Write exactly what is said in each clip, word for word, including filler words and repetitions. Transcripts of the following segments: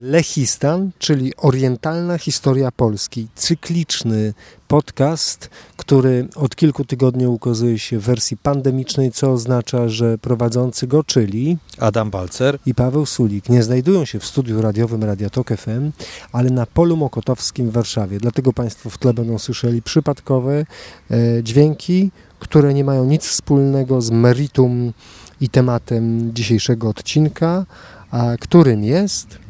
Lechistan, czyli orientalna historia Polski, cykliczny podcast, który od kilku tygodni ukazuje się w wersji pandemicznej, co oznacza, że prowadzący go, czyli Adam Balcer i Paweł Sulik, nie znajdują się w studiu radiowym Radia Tok F M, ale na Polu Mokotowskim w Warszawie. Dlatego Państwo w tle będą słyszeli przypadkowe e, dźwięki, które nie mają nic wspólnego z meritum i tematem dzisiejszego odcinka, a którym jest...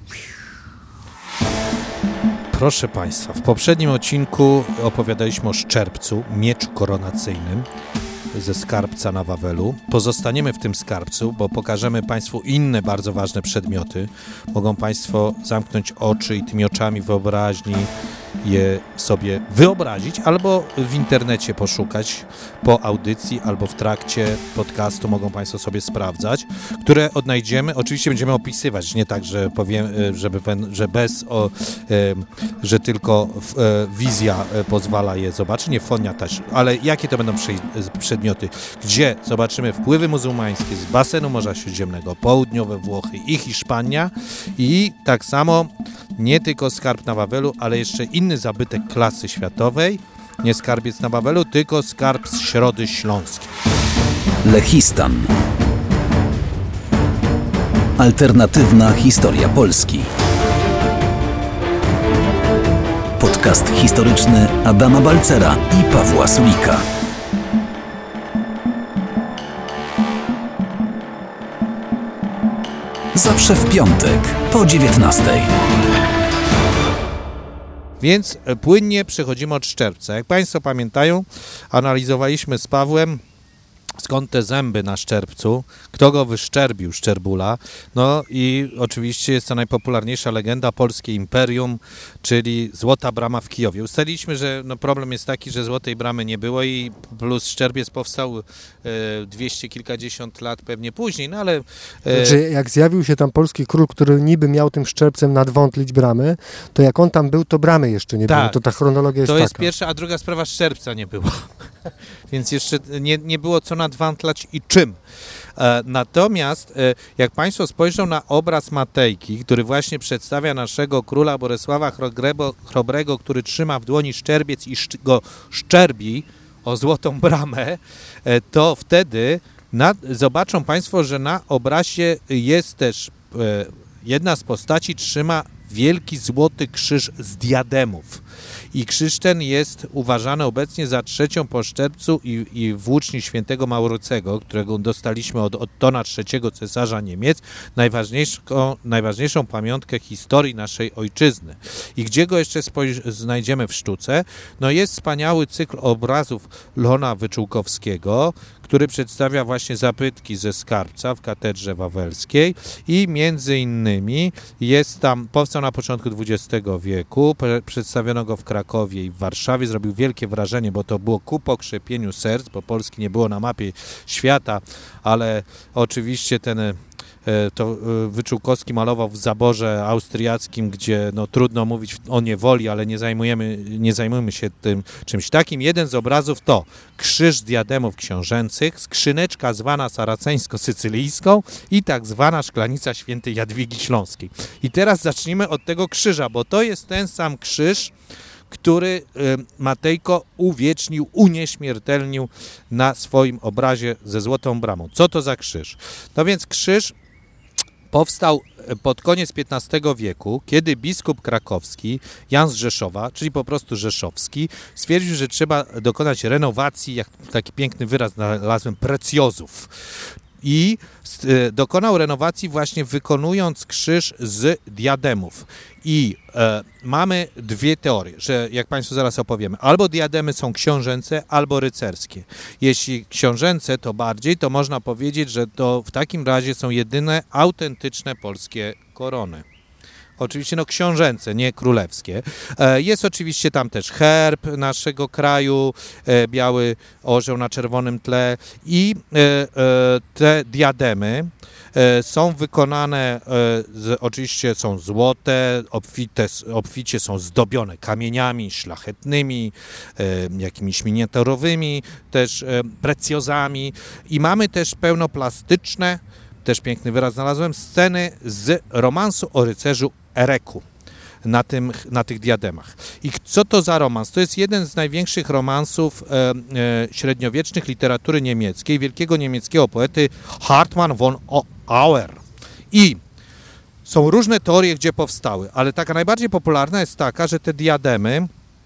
Proszę Państwa, w poprzednim odcinku opowiadaliśmy o szczerbcu, mieczu koronacyjnym ze skarbca na Wawelu. Pozostaniemy w tym skarbcu, bo pokażemy Państwu inne bardzo ważne przedmioty. Mogą Państwo zamknąć oczy i tymi oczami wyobraźni je sobie wyobrazić, albo w internecie poszukać po audycji, albo w trakcie podcastu mogą Państwo sobie sprawdzać, które odnajdziemy. Oczywiście będziemy opisywać, nie tak, że powiem, żeby, że bez, o, że tylko wizja pozwala je zobaczyć, nie fonia też, ale jakie to będą przedmioty, gdzie zobaczymy wpływy muzułmańskie z basenu Morza Śródziemnego, południowe Włochy i Hiszpania i tak samo nie tylko skarb na Wawelu, ale jeszcze inny zabytek klasy światowej, nie skarbiec na Wawelu, tylko skarb z Środy Śląskiej. Lechistan. Alternatywna historia Polski. Podcast historyczny Adama Balcera i Pawła Sulika. Zawsze w piątek po dziewiętnastej. Więc płynnie przechodzimy od szczerbca. Jak Państwo pamiętają, analizowaliśmy z Pawłem, skąd te zęby na szczerbcu, kto go wyszczerbił, Szczerbula. No i oczywiście jest to najpopularniejsza legenda Polskie Imperium, czyli Złota Brama w Kijowie. Ustaliliśmy, że no problem jest taki, że Złotej Bramy nie było i plus szczerbiec powstał e, dwieście kilkadziesiąt lat pewnie później, no ale... E... Znaczy, jak zjawił się tam polski król, który niby miał tym szczerbcem nadwątlić bramy, to jak on tam był, to bramy jeszcze nie tak, było. To ta chronologia jest to taka. To jest pierwsza, a druga sprawa, szczerbca nie było. Więc jeszcze nie, nie było co nadwątlać i czym. E, natomiast e, jak Państwo spojrzą na obraz Matejki, który właśnie przedstawia naszego króla Bolesława Chrobrego, Chrobrego który trzyma w dłoni szczerbiec i szcz- go szczerbi o złotą bramę, e, to wtedy na, zobaczą Państwo, że na obrazie jest też e, jedna z postaci trzyma wielki złoty krzyż z diademów. I krzyż ten jest uważany obecnie za trzecią po szczerbcu i, i włóczni świętego Maurycego, którego dostaliśmy od Ottona trzeciego, cesarza Niemiec, najważniejszą, najważniejszą pamiątkę historii naszej ojczyzny. I gdzie go jeszcze spojrz- znajdziemy w sztuce? No jest wspaniały cykl obrazów Leona Wyczółkowskiego, który przedstawia właśnie zabytki ze skarbca w katedrze wawelskiej i między innymi jest tam, powstał na początku dwudziestego wieku, pre, przedstawiono go w Krakowie i w Warszawie, zrobił wielkie wrażenie, bo to było ku pokrzepieniu serc, bo Polski nie było na mapie świata, ale oczywiście ten to Wyczółkowski malował w zaborze austriackim, gdzie no, trudno mówić o niewoli, ale nie zajmujemy, nie zajmujemy się tym czymś takim. Jeden z obrazów to krzyż z diademów książęcych, skrzyneczka zwana saraceńsko-sycylijską i tak zwana szklanica świętej Jadwigi Śląskiej. I teraz zacznijmy od tego krzyża, bo to jest ten sam krzyż, który Matejko uwiecznił, unieśmiertelnił na swoim obrazie ze złotą bramą. Co to za krzyż? No więc krzyż powstał pod koniec piętnastego wieku, kiedy biskup krakowski Jan z Rzeszowa, czyli po prostu Rzeszowski, stwierdził, że trzeba dokonać renowacji, jak taki piękny wyraz znalazłem, precjozów. I dokonał renowacji właśnie wykonując krzyż z diademów. I e, mamy dwie teorie, że jak Państwu zaraz opowiemy, albo diademy są książęce, albo rycerskie. Jeśli książęce to bardziej, to można powiedzieć, że to w takim razie są jedyne autentyczne polskie korony. Oczywiście no książęce, nie królewskie. Jest oczywiście tam też herb naszego kraju, biały orzeł na czerwonym tle i te diademy są wykonane, oczywiście są złote, obfite, obficie są zdobione kamieniami szlachetnymi, jakimiś miniaturowymi, też precjozami i mamy też pełnoplastyczne też piękny wyraz znalazłem, sceny z romansu o rycerzu Ereku na, tym, na tych diademach. I co to za romans? To jest jeden z największych romansów e, e, średniowiecznych literatury niemieckiej, wielkiego niemieckiego poety Hartmann von Auer. I są różne teorie, gdzie powstały, ale taka najbardziej popularna jest taka, że te diademy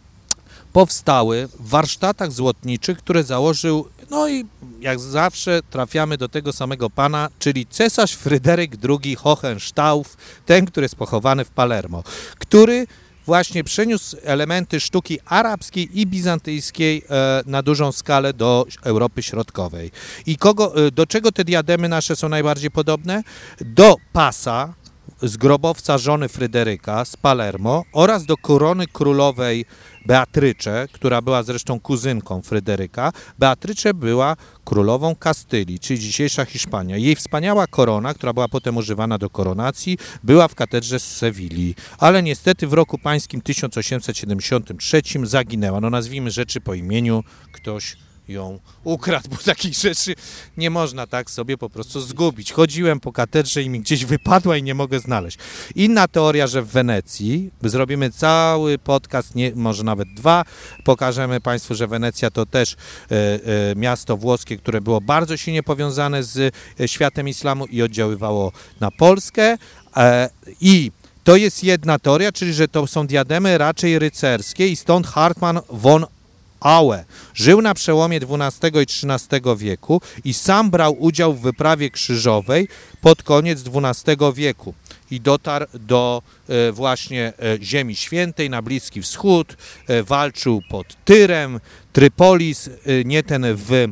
powstały w warsztatach złotniczych, które założył, no i jak zawsze trafiamy do tego samego pana, czyli cesarz Fryderyk drugi Hohenstauf, ten, który jest pochowany w Palermo, który właśnie przeniósł elementy sztuki arabskiej i bizantyjskiej e, na dużą skalę do Europy Środkowej. I kogo, e, do czego te diademy nasze są najbardziej podobne? Do pasa z grobowca żony Fryderyka z Palermo oraz do korony królowej Beatrycze, która była zresztą kuzynką Fryderyka. Beatrycze była królową Kastylii, czyli dzisiejsza Hiszpania. Jej wspaniała korona, która była potem używana do koronacji, była w katedrze z Sewilli, ale niestety w roku pańskim tysiąc osiemset siedemdziesiątym trzecim zaginęła. No nazwijmy rzeczy po imieniu, ktoś ją ukradł, bo takich rzeczy nie można tak sobie po prostu zgubić. Chodziłem po katedrze i mi gdzieś wypadła i nie mogę znaleźć. Inna teoria, że w Wenecji, zrobimy cały podcast, nie, może nawet dwa, pokażemy Państwu, że Wenecja to też e, e, miasto włoskie, które było bardzo silnie powiązane z e, światem islamu i oddziaływało na Polskę e, i to jest jedna teoria, czyli że to są diademy raczej rycerskie i stąd Hartmann von Aue żył na przełomie dwunastego i trzynastego wieku i sam brał udział w wyprawie krzyżowej pod koniec dwunastego wieku i dotarł do e, właśnie e, Ziemi Świętej na Bliski Wschód, e, walczył pod Tyrem, Trypolis, e, nie ten w e,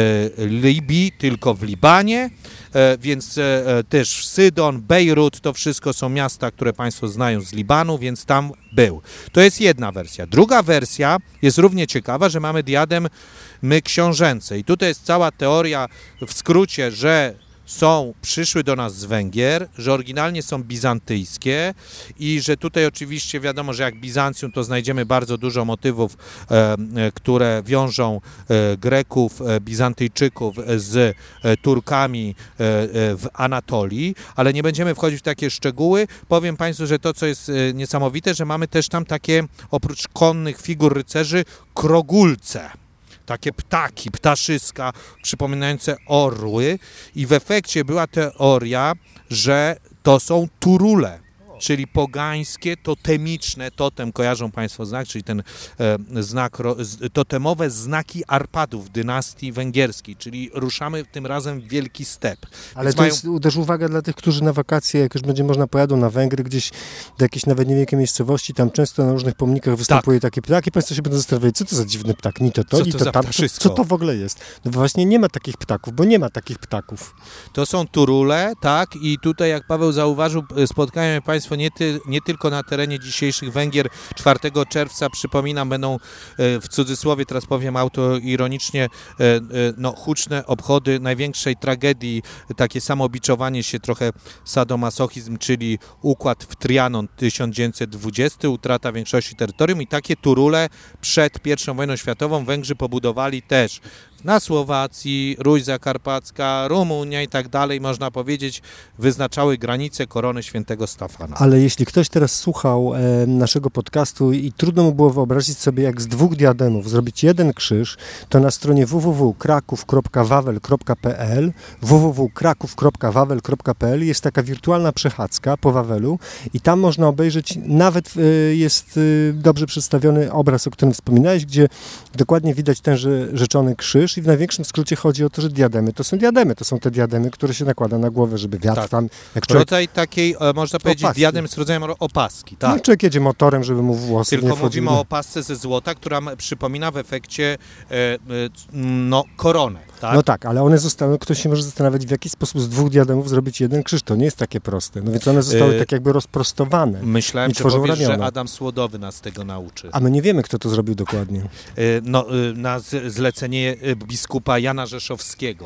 Libii, tylko w Libanie, e, więc e, też Sydon, Bejrut, to wszystko są miasta, które Państwo znają z Libanu, więc tam był. To jest jedna wersja. Druga wersja jest równie ciekawa, że mamy diademy książęce i tutaj jest cała teoria w skrócie, że są, przyszły do nas z Węgier, że oryginalnie są bizantyjskie i że tutaj oczywiście wiadomo, że jak Bizancjum, to znajdziemy bardzo dużo motywów, e, które wiążą e, Greków, e, Bizantyjczyków z e, Turkami e, w Anatolii, ale nie będziemy wchodzić w takie szczegóły. Powiem Państwu, że to, co jest e, niesamowite, że mamy też tam takie, oprócz konnych figur rycerzy, krogulce. Takie ptaki, ptaszyska przypominające orły i w efekcie była teoria, że to są turule, czyli pogańskie, totemiczne, totem, kojarzą Państwo znak, czyli ten e, znak, totemowe znaki Arpadów dynastii węgierskiej, czyli ruszamy tym razem w wielki step. Ale Więc to mają... jest też uwaga dla tych, którzy na wakacje, jak już będzie można, pojadą na Węgry, gdzieś do jakiejś nawet niewielkiej miejscowości, tam często na różnych pomnikach występuje tak. takie ptaki, Państwo się będą zastanawiać, co to za dziwny ptak, ni to to, co ni to, to za tam, co, co to w ogóle jest? No właśnie nie ma takich ptaków, bo nie ma takich ptaków. To są turule, tak, i tutaj jak Paweł zauważył, spotkają Państwo nie, ty, nie tylko na terenie dzisiejszych Węgier. czwartego czerwca, przypominam, będą w cudzysłowie, teraz powiem autoironicznie, no, huczne obchody największej tragedii, takie samobiczowanie się, trochę sadomasochizm, czyli układ w Trianon tysiąc dziewięćset dwudziesty, utrata większości terytorium i takie turule przed pierwszą wojną światową Węgrzy pobudowali też na Słowacji, Ruś Zakarpacka, Rumunia i tak dalej, można powiedzieć, wyznaczały granice korony świętego Stefana. Ale jeśli ktoś teraz słuchał e, naszego podcastu i trudno mu było wyobrazić sobie, jak z dwóch diademów zrobić jeden krzyż, to na stronie w w w kropka kraków kropka wawel kropka p l w w w kropka kraków kropka wawel kropka p l jest taka wirtualna przechadzka po Wawelu i tam można obejrzeć, nawet e, jest e, dobrze przedstawiony obraz, o którym wspominałeś, gdzie dokładnie widać ten rzeczony krzyż i w największym skrócie chodzi o to, że diademy to są diademy, to są te diademy, które się nakłada na głowę, żeby wiatr tak. tam... Jak człowiek... Rodzaj takiej, można powiedzieć, opaski. Diadem z rodzajem opaski. Tak. No, człowiek jedzie motorem, żeby mu włosy Tylko nie wchodziły. mówimy o opasce ze złota, która przypomina w efekcie e, e, no, koronę. Tak? No tak, ale one zostały, ktoś się może zastanawiać, w jaki sposób z dwóch diademów zrobić jeden krzyż. To nie jest takie proste. No więc one zostały e... tak jakby rozprostowane. Myślałem, i że powiesz, ramiona. że Adam Słodowy nas tego nauczy. A my nie wiemy, kto to zrobił dokładnie. E, no, e, na zlecenie biskupa Jana Rzeszowskiego.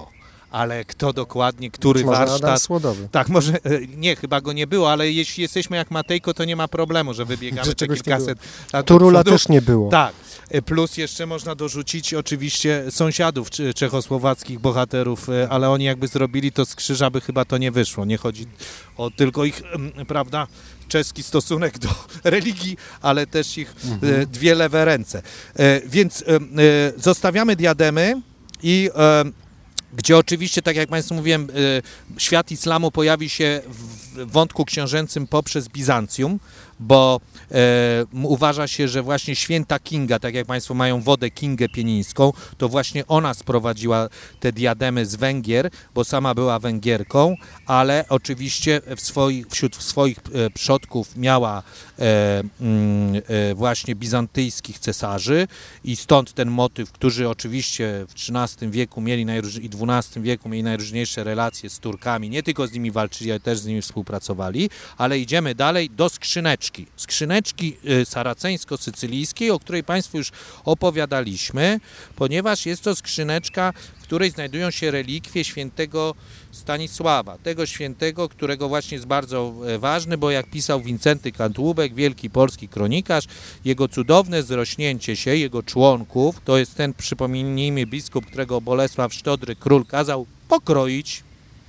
ale kto dokładnie, który Może warsztat... Adam Słodowy. Tak, może, nie, chyba go nie było, ale jeśli jesteśmy jak Matejko, to nie ma problemu, że wybiegamy Że te czegoś nie kilkaset lat do Turula przodu. też nie było. Tak, plus jeszcze można dorzucić oczywiście sąsiadów cze- czechosłowackich bohaterów, ale oni jakby zrobili to z krzyża, by chyba to nie wyszło. Nie chodzi o tylko ich, prawda, czeski stosunek do religii, ale też ich mhm. dwie lewe ręce. Więc zostawiamy diademy i gdzie oczywiście, tak jak Państwu mówiłem, świat islamu pojawi się w wątku książęcym poprzez Bizancjum, bo e, uważa się, że właśnie święta Kinga, tak jak Państwo mają wodę Kingę Pienińską, to właśnie ona sprowadziła te diademy z Węgier, bo sama była Węgierką, ale oczywiście w swoich, wśród swoich e, przodków miała e, e, właśnie bizantyjskich cesarzy i stąd ten motyw, którzy oczywiście w trzynastym wieku mieli najróż- i dwunastym wieku mieli najróżniejsze relacje z Turkami, nie tylko z nimi walczyli, ale też z nimi współpracowali, ale idziemy dalej do skrzyneczki. Skrzyneczki saraceńsko-sycylijskiej, o której Państwu już opowiadaliśmy, ponieważ jest to skrzyneczka, w której znajdują się relikwie świętego Stanisława, tego świętego, którego właśnie jest bardzo ważny, bo jak pisał Wincenty Kantłubek, wielki polski kronikarz, jego cudowne zrośnięcie się, jego członków, to jest ten, przypomnijmy, biskup, którego Bolesław Sztodry, król, kazał pokroić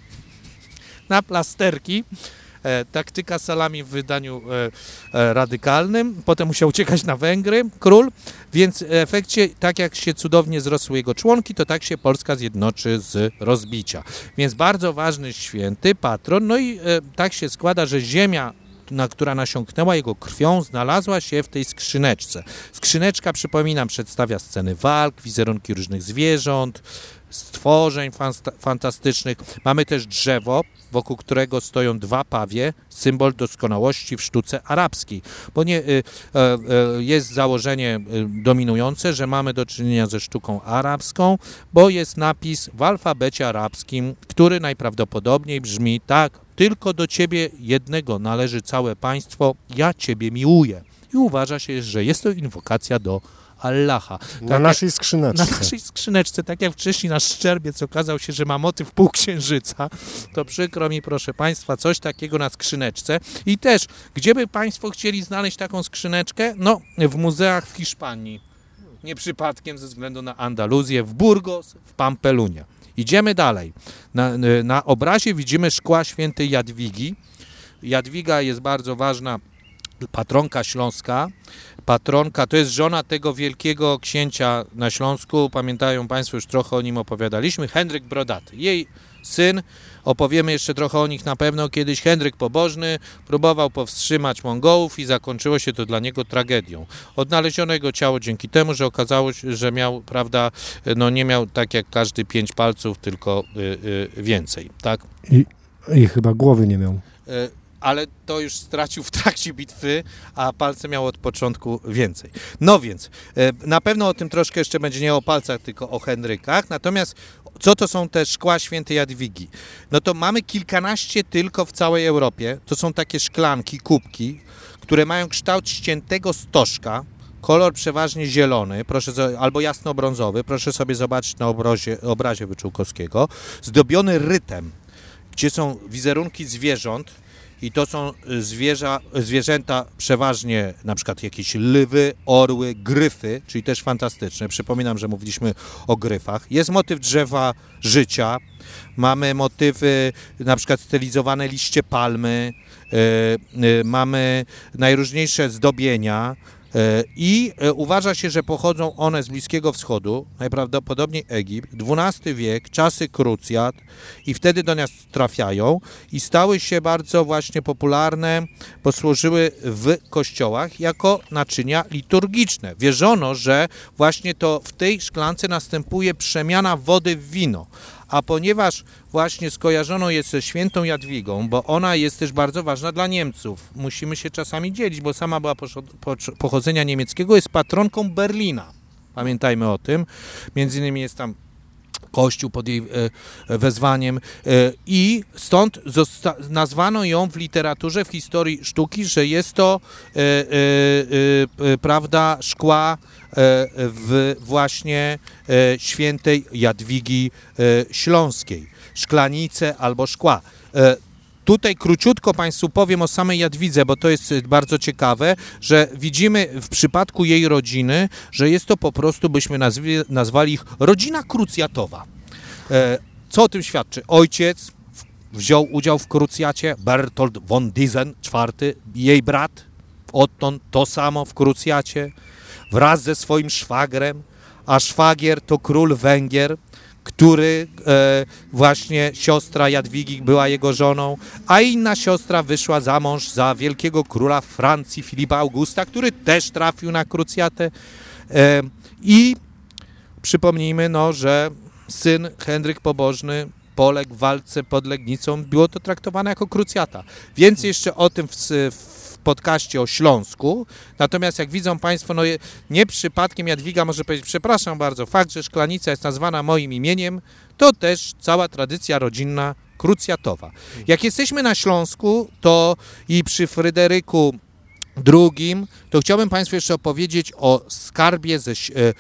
na plasterki. E, taktyka salami w wydaniu e, e, radykalnym. Potem musiał uciekać na Węgry, król, więc w efekcie, tak jak się cudownie zrosły jego członki, to tak się Polska zjednoczy z rozbicia. Więc bardzo ważny święty, patron, no i e, tak się składa, że ziemia, na, która nasiąknęła jego krwią, znalazła się w tej skrzyneczce. Skrzyneczka, przypominam, przedstawia sceny walk, wizerunki różnych zwierząt, stworzeń fantastycznych. Mamy też drzewo, wokół którego stoją dwa pawie, symbol doskonałości w sztuce arabskiej. Bo nie, y, y, jest założenie dominujące, że mamy do czynienia ze sztuką arabską, bo jest napis w alfabecie arabskim, który najprawdopodobniej brzmi tak: tylko do Ciebie jednego należy całe państwo, ja Ciebie miłuję. I uważa się, że jest to inwokacja do Allaha. Na tak naszej jak, skrzyneczce. Na naszej skrzyneczce, tak jak wcześniej nasz szczerbiec okazał się, że ma motyw półksiężyca, to przykro mi, proszę Państwa, coś takiego na skrzyneczce. I też, gdzie by Państwo chcieli znaleźć taką skrzyneczkę? No, w muzeach w Hiszpanii. Nie przypadkiem ze względu na Andaluzję, w Burgos, w Pampelunie. Idziemy dalej. Na, na obrazie widzimy szkła świętej Jadwigi. Jadwiga jest bardzo ważna, patronka śląska. Patronka to jest żona tego wielkiego księcia na Śląsku. Pamiętają Państwo, już trochę o nim opowiadaliśmy. Henryk Brodaty. Jej syn, opowiemy jeszcze trochę o nich na pewno kiedyś. Henryk Pobożny próbował powstrzymać Mongołów i zakończyło się to dla niego tragedią. Odnaleziono jego ciało dzięki temu, że okazało się, że miał, prawda, no nie miał tak jak każdy pięć palców, tylko y, y, więcej, tak? I, I chyba głowy nie miał. Y, ale to już stracił w trakcie bitwy, a palce miał od początku więcej. No więc, na pewno o tym troszkę jeszcze będzie nie o palcach, tylko o Henrykach. Natomiast co to są te szkła świętej Jadwigi? No to mamy kilkanaście tylko w całej Europie. To są takie szklanki, kubki, które mają kształt ściętego stożka, kolor przeważnie zielony, proszę, albo jasno-brązowy, proszę sobie zobaczyć na obrazie, obrazie Wyczółkowskiego, zdobiony rytem, gdzie są wizerunki zwierząt. I to są zwierza, zwierzęta przeważnie na przykład jakieś lwy, orły, gryfy, czyli też fantastyczne. Przypominam, że mówiliśmy o gryfach. Jest motyw drzewa życia. Mamy motywy na przykład stylizowane liście palmy. Yy, yy, mamy najróżniejsze zdobienia. I uważa się, że pochodzą one z Bliskiego Wschodu, najprawdopodobniej Egipt, dwunasty wiek, czasy krucjat i wtedy do nas trafiają i stały się bardzo właśnie popularne, bo służyły w kościołach jako naczynia liturgiczne. Wierzono, że właśnie to w tej szklance następuje przemiana wody w wino. A ponieważ właśnie skojarzono je ze świętą Jadwigą, bo ona jest też bardzo ważna dla Niemców, musimy się czasami dzielić, bo sama była pochodzenia niemieckiego, jest patronką Berlina. Pamiętajmy o tym. Między innymi jest tam kościół pod jej e, wezwaniem e, i stąd zosta- nazwano ją w literaturze, w historii sztuki, że jest to e, e, e, prawda, szkła e, w właśnie e, świętej Jadwigi e, Śląskiej, szklanice albo szkła. E, Tutaj króciutko Państwu powiem o samej Jadwidze, bo to jest bardzo ciekawe, że widzimy w przypadku jej rodziny, że jest to po prostu, byśmy nazwi, nazwali ich rodzina krucjatowa. Co o tym świadczy? Ojciec wziął udział w krucjacie, Bertold von Diesen czwarty, jej brat Otton to samo w krucjacie, wraz ze swoim szwagrem, a szwagier to król Węgier, który e, właśnie siostra Jadwigi była jego żoną, a inna siostra wyszła za mąż za wielkiego króla Francji Filipa Augusta, który też trafił na krucjatę. E, I przypomnijmy, no, że syn Henryk Pobożny poległ w walce pod Legnicą, było to traktowane jako krucjata. Więcej jeszcze o tym w, w podcaście o Śląsku, natomiast jak widzą Państwo, no nie przypadkiem Jadwiga może powiedzieć, przepraszam bardzo, fakt, że szklanica jest nazwana moim imieniem, to też cała tradycja rodzinna krucjatowa. Jak jesteśmy na Śląsku, to i przy Fryderyku drugim, to chciałbym Państwu jeszcze opowiedzieć o skarbie ze, e, e,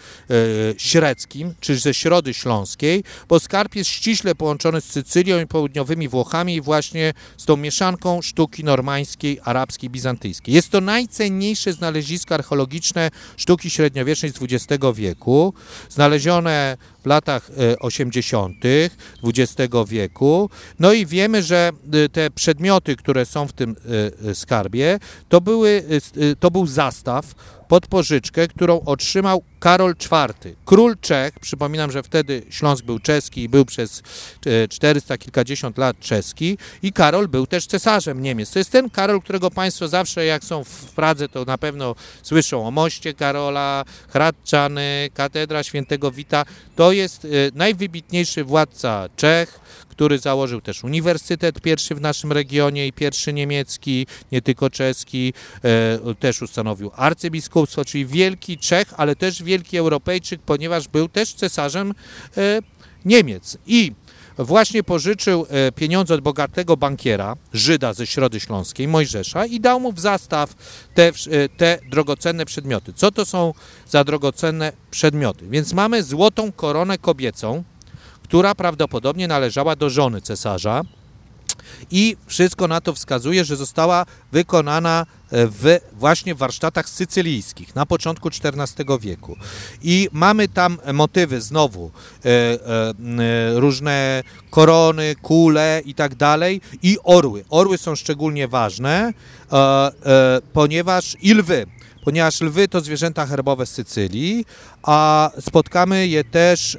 średzkim, czy ze Środy Śląskiej, bo skarb jest ściśle połączony z Sycylią i południowymi Włochami i właśnie z tą mieszanką sztuki normańskiej, arabskiej, bizantyjskiej. Jest to najcenniejsze znalezisko archeologiczne sztuki średniowiecznej z dwudziestego wieku, znalezione w latach osiemdziesiątych dwudziestego wieku. No i wiemy, że te przedmioty, które są w tym skarbie, to, były, to był zastaw pod pożyczkę, którą otrzymał Karol czwarty, król Czech. Przypominam, że wtedy Śląsk był czeski i był przez czterysta kilkadziesiąt lat czeski i Karol był też cesarzem Niemiec. To jest ten Karol, którego Państwo zawsze jak są w Pradze, to na pewno słyszą o moście Karola, Hradczany, katedra świętego Wita. To jest najwybitniejszy władca Czech, który założył też uniwersytet pierwszy w naszym regionie i pierwszy niemiecki, nie tylko czeski, e, też ustanowił arcybiskupstwo, czyli wielki Czech, ale też wielki Europejczyk, ponieważ był też cesarzem e, Niemiec. I właśnie pożyczył e, pieniądze od bogatego bankiera, Żyda ze Środy Śląskiej, Mojżesza, i dał mu w zastaw te, e, te drogocenne przedmioty. Co to są za drogocenne przedmioty? Więc mamy złotą koronę kobiecą, która prawdopodobnie należała do żony cesarza i wszystko na to wskazuje, że została wykonana w właśnie warsztatach sycylijskich na początku czternastego wieku. I mamy tam motywy znowu, e, e, różne korony, kule i tak dalej i orły. Orły są szczególnie ważne, e, e, ponieważ i lwy. Ponieważ lwy to zwierzęta herbowe z Sycylii, a spotkamy je też,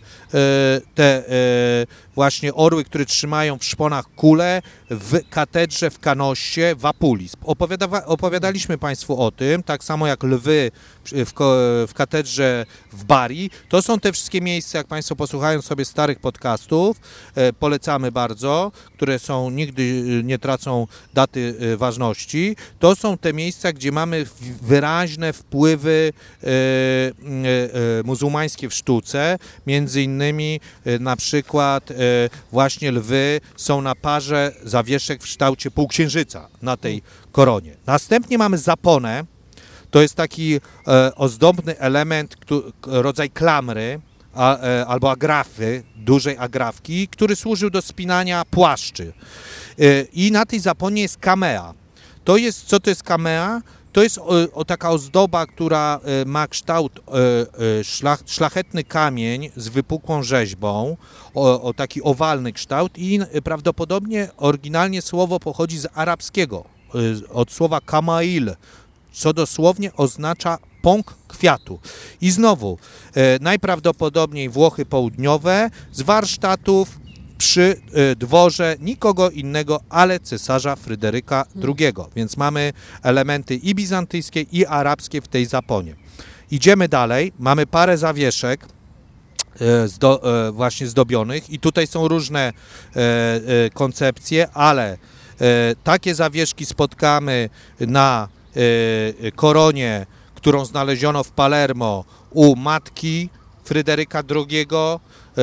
te właśnie orły, które trzymają w szponach kule w katedrze w Kanosie w Apulis. Opowiada, opowiadaliśmy Państwu o tym, tak samo jak lwy w, w katedrze w Bari. To są te wszystkie miejsca, jak Państwo posłuchają sobie starych podcastów, polecamy bardzo, które są, nigdy nie tracą daty ważności. To są te miejsca, gdzie mamy wyraźne wpływy muzułmańskie w sztuce, między innymi na przykład właśnie lwy są na parze zawieszek w kształcie półksiężyca na tej koronie. Następnie mamy zaponę, to jest taki ozdobny element, rodzaj klamry albo agrafy, dużej agrafki, który służył do spinania płaszczy. I na tej zaponie jest kamea. To jest, co to jest kamea? To jest o, o taka ozdoba, która ma kształt e, szlach, szlachetny kamień z wypukłą rzeźbą, o, o taki owalny kształt i prawdopodobnie oryginalnie słowo pochodzi z arabskiego, e, od słowa kamail, co dosłownie oznacza pąk kwiatu. I znowu, e, najprawdopodobniej Włochy południowe z warsztatów przy dworze nikogo innego, ale cesarza Fryderyka drugiego. Więc mamy elementy i bizantyjskie, i arabskie w tej zaponie. Idziemy dalej. Mamy parę zawieszek zdo, właśnie zdobionych i tutaj są różne koncepcje, ale takie zawieszki spotkamy na koronie, którą znaleziono w Palermo u matki Fryderyka drugiego,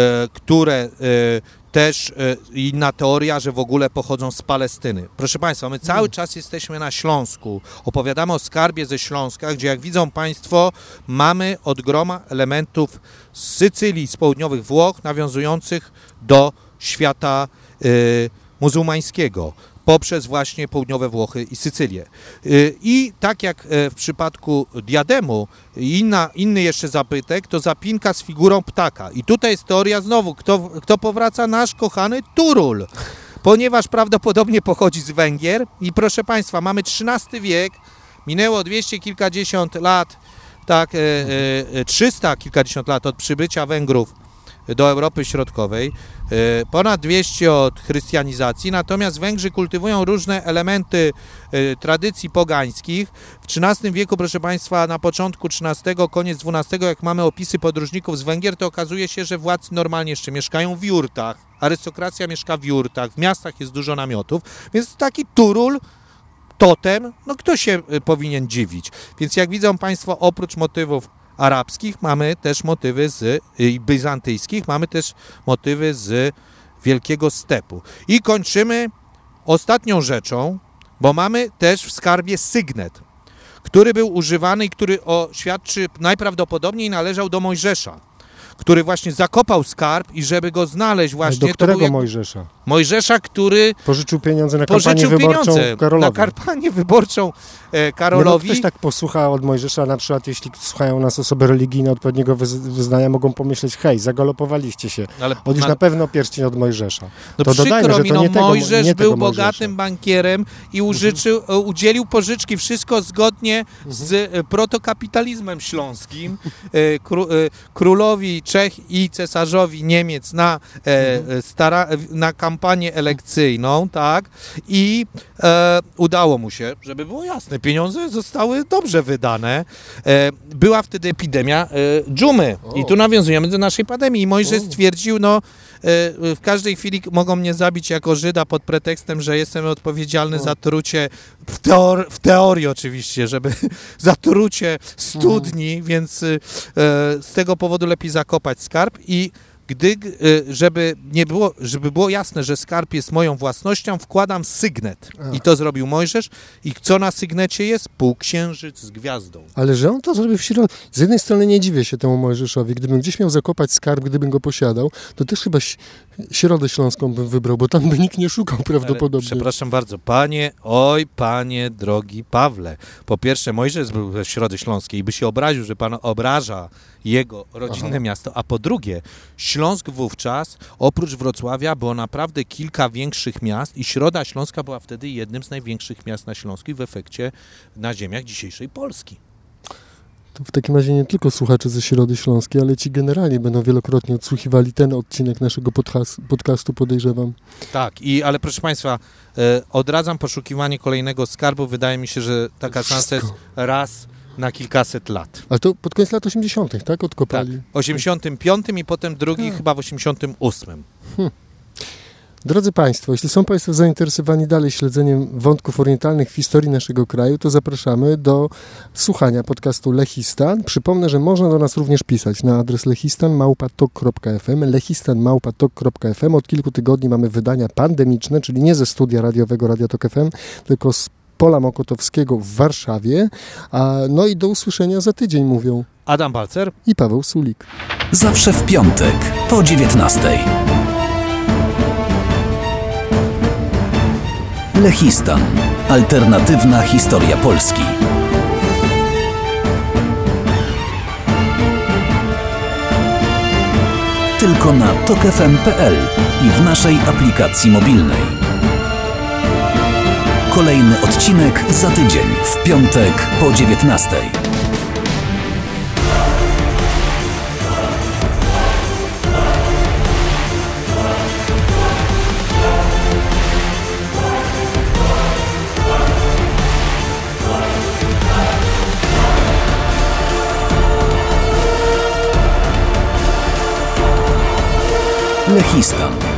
które też inna teoria, że w ogóle pochodzą z Palestyny. Proszę Państwa, my cały czas jesteśmy na Śląsku. Opowiadamy o skarbie ze Śląska, gdzie jak widzą Państwo, mamy od groma elementów z Sycylii, z południowych Włoch, nawiązujących do świata y, muzułmańskiego, poprzez właśnie południowe Włochy i Sycylię. I tak jak w przypadku diademu, inna, inny jeszcze zabytek to zapinka z figurą ptaka. I tutaj jest teoria znowu, kto, kto powraca? Nasz kochany Turul, ponieważ prawdopodobnie pochodzi z Węgier. I proszę Państwa, mamy trzynasty wiek, minęło dwieście kilkadziesiąt lat, tak, trzysta kilkadziesiąt lat od przybycia Węgrów do Europy Środkowej, ponad dwieście od chrystianizacji, natomiast Węgrzy kultywują różne elementy tradycji pogańskich. W trzynastym wieku, proszę Państwa, na początku trzynastego, koniec dwunastego, jak mamy opisy podróżników z Węgier, to okazuje się, że władcy normalnie jeszcze mieszkają w jurtach, arystokracja mieszka w jurtach, w miastach jest dużo namiotów, więc taki Turul, totem, no kto się powinien dziwić? Więc jak widzą Państwo, oprócz motywów arabskich mamy też motywy z i bizantyjskich, mamy też motywy z Wielkiego Stepu. I kończymy ostatnią rzeczą, bo mamy też w skarbie sygnet, który był używany i który o, świadczy najprawdopodobniej należał do Mojżesza, który właśnie zakopał skarb i żeby go znaleźć właśnie... Do którego to był... Mojżesza? Mojżesza, który... Pożyczył pieniądze na kampanię pożyczył wyborczą pieniądze Karolowi. na kampanię wyborczą e, Karolowi. Nie, no, ktoś tak posłucha od Mojżesza, na przykład jeśli słuchają nas osoby religijne odpowiedniego wyznania, mogą pomyśleć, hej, zagalopowaliście się. Ale, Odjuż ale... na pewno pierścień od Mojżesza. No to przykro dodajmy, że mi, to no nie tego, Mojżesz nie był tego Mojżesza. bogatym bankierem i użyczył, mhm. udzielił pożyczki, wszystko zgodnie mhm. z protokapitalizmem śląskim. Kró, królowi Czech i cesarzowi Niemiec na, mhm. stara, na kampanię elekcyjną, tak? I e, udało mu się, żeby było jasne, pieniądze zostały dobrze wydane. E, była wtedy epidemia e, dżumy o. I tu nawiązujemy do naszej pandemii. I Mojżesz stwierdził, no e, w każdej chwili mogą mnie zabić jako Żyda pod pretekstem, że jestem odpowiedzialny o. za trucie, w, teor- w teorii oczywiście, żeby za trucie studni, mhm. więc e, z tego powodu lepiej zakopać skarb i Gdy, żeby nie było, żeby było jasne, że skarb jest moją własnością, wkładam sygnet. A. I to zrobił Mojżesz. I co na sygnecie jest? Półksiężyc z gwiazdą. Ale że on to zrobił w środku. Z jednej strony nie dziwię się temu Mojżeszowi. Gdybym gdzieś miał zakopać skarb, gdybym go posiadał, to też chyba Środę Śląską bym wybrał, bo tam by nikt nie szukał prawdopodobnie. Ale, przepraszam bardzo, panie, oj panie drogi Pawle. Po pierwsze, Mojżesz był ze Środy Śląskiej i by się obraził, że pan obraża jego rodzinne Aha. miasto, a po drugie, Śląsk wówczas, oprócz Wrocławia, było naprawdę kilka większych miast i Środa Śląska była wtedy jednym z największych miast na Śląsku i w efekcie na ziemiach dzisiejszej Polski. To w takim razie nie tylko słuchacze ze Środy Śląskiej, ale ci generalnie będą wielokrotnie odsłuchiwali ten odcinek naszego podcastu, podcastu podejrzewam. Tak, i, ale proszę Państwa, e, odradzam poszukiwanie kolejnego skarbu. Wydaje mi się, że taka szansa jest raz na kilkaset lat. A to pod koniec lat osiemdziesiątych, tak? Odkopali? Tak, w osiemdziesiątym piątym i potem drugi hmm. chyba w osiemdziesiątym ósmym. Hmm. Drodzy Państwo, jeśli są Państwo zainteresowani dalej śledzeniem wątków orientalnych w historii naszego kraju, to zapraszamy do słuchania podcastu Lechistan. Przypomnę, że można do nas również pisać na adres lechistan małpa tok kropka f m, lechistan małpa tok kropka f m. Od kilku tygodni mamy wydania pandemiczne, czyli nie ze studia radiowego Radia Tok F M, tylko z Pola Mokotowskiego w Warszawie. A, no i do usłyszenia za tydzień, mówią Adam Balcer i Paweł Sulik. Zawsze w piątek po dziewiętnastej. Lechistan. Alternatywna historia Polski. Tylko na tok f m kropka p l i w naszej aplikacji mobilnej. Kolejny odcinek za tydzień, w piątek po dziewiętnastej. Lechistan.